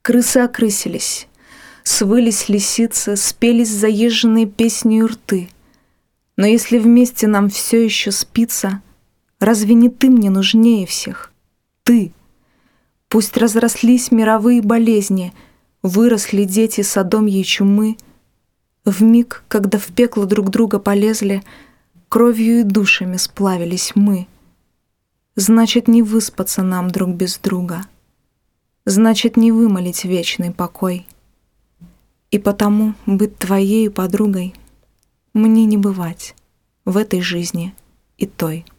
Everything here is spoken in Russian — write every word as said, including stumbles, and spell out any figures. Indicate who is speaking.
Speaker 1: Крысы окрысились, свылись лисицы, спелись заезженные песнью рты. Но если вместе нам все еще спится, разве не ты мне нужнее всех? Ты! Пусть разрослись мировые болезни, выросли дети содомьей чумы, вмиг, когда в пекло друг друга полезли, кровью и душами сплавились мы. Значит, не выспаться нам друг без друга, значит, не вымолить вечный покой. И потому быть твоей подругой мне не бывать в этой жизни и той.